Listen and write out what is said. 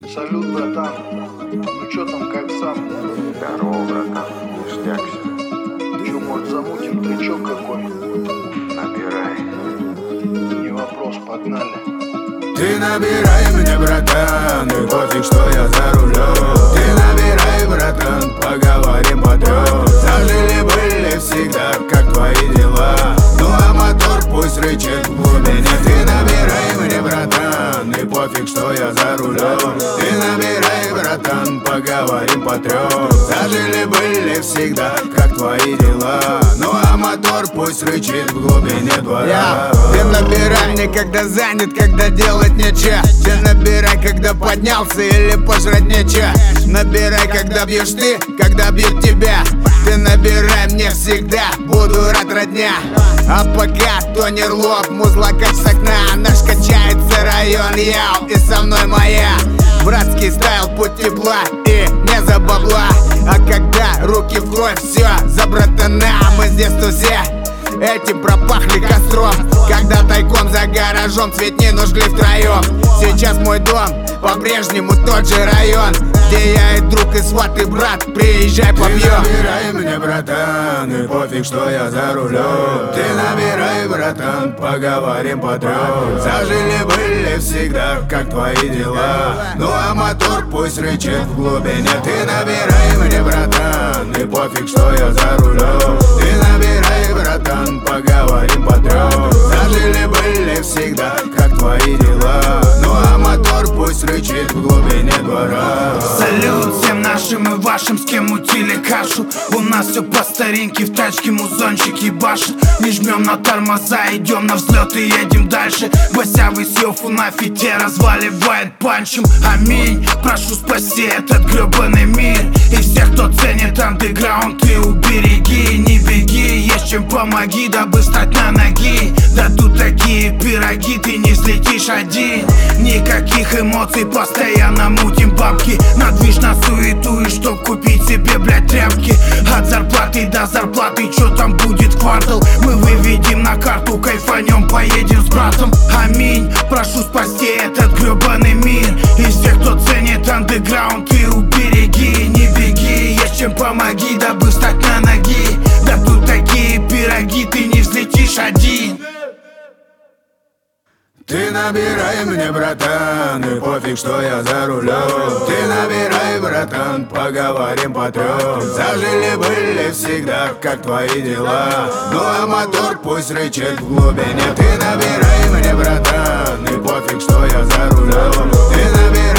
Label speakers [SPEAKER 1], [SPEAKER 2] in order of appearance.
[SPEAKER 1] Салют, братан. Ну чё там, как сам?
[SPEAKER 2] Здорово, братан, ништяк всё.
[SPEAKER 1] Чё, может, замутим тречок какой?
[SPEAKER 2] Набирай.
[SPEAKER 1] Не вопрос, погнали.
[SPEAKER 3] Ты набирай мне, братан, и пофиг, что я за рулем. Ты набирай, братан, поговорим потрём. Зажили-были всегда, как твои дела. Ну а мотор пусть рычит в глубине. Ты набирай мне, братан, и пофиг, что я за рулем. Ты набирай, братан, поговорим потрём. Зажили-были всегда, как твои дела. Ну а мотор пусть рычит в глубине двора.
[SPEAKER 4] Ты набирай мне, когда занят, когда делать нечего. Ты набирай, когда поднялся или пожрать нечего. Набирай, когда бьешь ты, когда бьют тебя. Ты набирай мне всегда, буду рад, родня. А пока тонер лоб, музла как с окна. Наш качается район, яу, и со мной моя. Братский стайл, путь тепла и не за бабла. А когда руки в кровь, все за братана. Мы здесь все этим пропахли костром. Когда тайком за гаражом цветнину жгли втроем. Сейчас мой дом по-прежнему тот же район, где я и друг, и сват, и брат. Приезжай, попьем.
[SPEAKER 3] Ты набирай мне, братан, и пофиг, что я за рулем. Ты набирай, братан, поговорим потрём. Зажили-были всегда, как твои дела. Ну а мотор пусть рычит в глубине. Ты набирай мне, братан, и пофиг, что я за рулем. Ты набирай, братан, поговорим потрём. Зажили-были всегда, как твои дела. Ну а мотор пусть рычит в глубине двора.
[SPEAKER 5] Салют всем нашим и вашим, с кем мутили кашу. У нас все по старинке, в тачке музончик ебашит. Не жмем на тормоза, идем на взлет и едем дальше. Босявый с Йофу на фите разваливает панчем. Аминь, прошу спаси этот гребаный мир. И всех, кто ценит андеграунд, ты убереги. Не беги, есть чем помоги, дабы стать на ноги. Да тут такие пироги, ты не взлетишь один. Никаких эмоций, постоянно мутим бабки. На движ, на суету, и чтоб купить себе, блядь, тряпки. От зарплаты до зарплаты, чё там будет квартал? Мы выведем на карту, кайфанем, поедем с братом. Аминь, прошу спасти этот гребаный мир. И всех, кто ценит андеграунд, ты убереги. Не беги, есть чем помоги, дабы встать на ноги. Да тут такие пироги, ты не взлетишь один.
[SPEAKER 3] Ты набирай мне, братан, и пофиг, что я за рулем. Ты набирай, братан, поговорим потрём. Зажили-были всегда, как твои дела. Ну а мотор пусть рычит в глубине. Ты набирай мне, братан, и пофиг, что я за рулем. Ты набирай